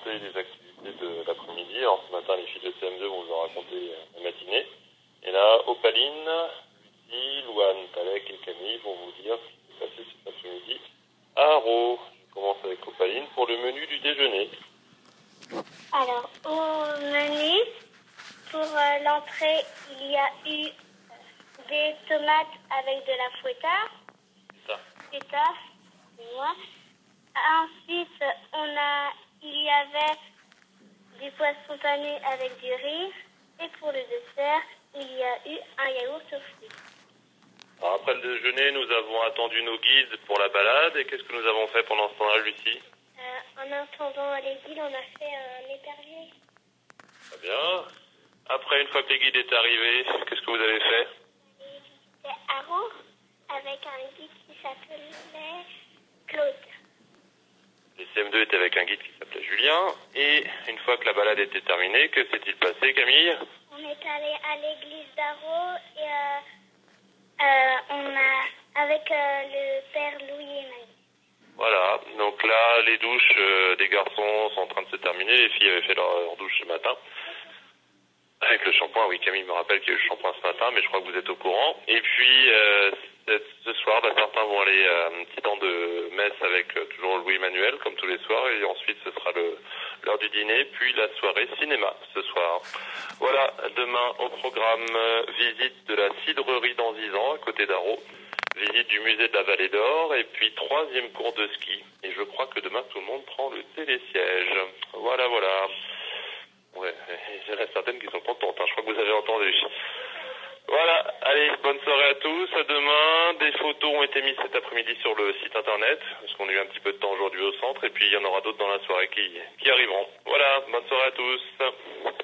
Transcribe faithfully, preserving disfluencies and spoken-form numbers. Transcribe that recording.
raconter les activités de l'après-midi. Alors ce matin, les filles de C M deux vont vous en raconter la matinée. Et là, Opaline, Lucie, Louane, Talek et Camille vont vous dire ce qui s'est passé cet après-midi à Haro. Je commence avec Opaline pour le menu du déjeuner. Alors, au menu, pour euh, l'entrée, il y a eu euh, des tomates avec de la fouettard. C'est ça. C'est ça, c'est moi. Ensuite, on a, il y avait du poisson pané avec du riz. Et pour le dessert, il y a eu un yaourt au fruits. Alors après le déjeuner, nous avons attendu nos guides pour la balade. Et qu'est-ce que nous avons fait pendant ce temps-là, Lucie? Euh, en attendant les guides, on a fait un épervier. Très bien. Après, une fois que les guides étaient arrivés, qu'est-ce que vous avez fait? C'était Haro avec un guide qui s'appelait Claude. Les C M deux étaient avec un guide qui s'appelait Julien. Et une fois que la balade était terminée, que s'est-il passé, Camille? On est allé à l'église d'Haro et euh, euh, on a avec euh, le père Louis et Marie. Voilà, donc là, les douches euh, des garçons sont en train de se terminer. Les filles avaient fait leur, leur douche ce matin. Avec le shampoing, oui, Camille me rappelle qu'il y a eu le shampoing ce matin, mais je crois que vous êtes au courant. Et puis, euh, ce soir, bah, certains vont aller à un petit temps de messe avec euh, toujours Louis-Emmanuel, comme tous les soirs. Et ensuite, ce sera le l'heure du dîner, puis la soirée cinéma ce soir. Voilà, demain au programme, euh, visite de la cidrerie d'Anzizan, à côté d'Haro. Visite du musée de la Vallée d'Or, et puis troisième cours de ski. Et je crois que demain, tout le monde prend le télésiège. Voilà, voilà. Ouais, il y en a certaines qui sont contentes, hein. Je crois que vous avez entendu. Voilà, allez, bonne soirée à tous. À demain. Des photos ont été mises cet après-midi sur le site internet, parce qu'on a eu un petit peu de temps aujourd'hui au centre, et puis il y en aura d'autres dans la soirée qui, qui arriveront. Voilà, bonne soirée à tous.